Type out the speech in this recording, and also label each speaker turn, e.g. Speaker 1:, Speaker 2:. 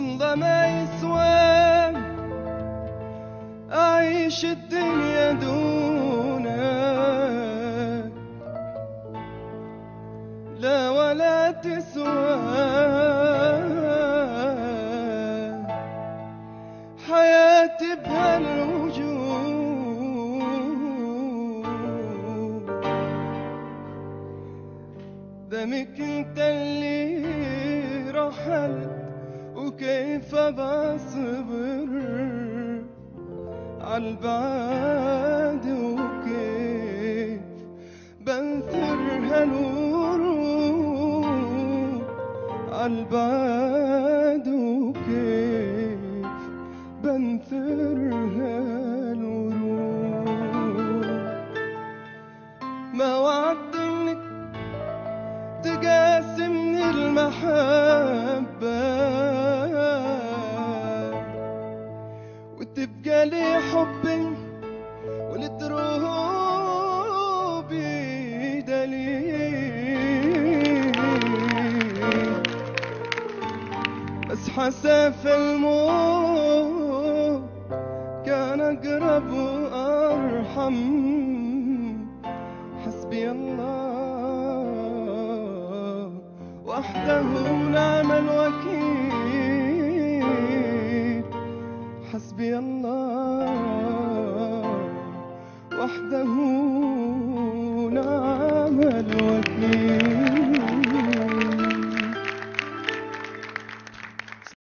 Speaker 1: والله ما يسوى أعيش الدنيا دونك، لا ولا تسوى حياتي بهالوجود. دمك انت اللي رحلت وكيف بصبر عالبعد، وكيف بنثر هالورود عالبعد، وكيف بنثر هالورود. ما وعدت انك تقاسمني المحبة وتبقى لي حبي ولدروبي دليل، بس حساف الموت كان أقرب وأرحم. حسبي الله وحده نعم الوكيل.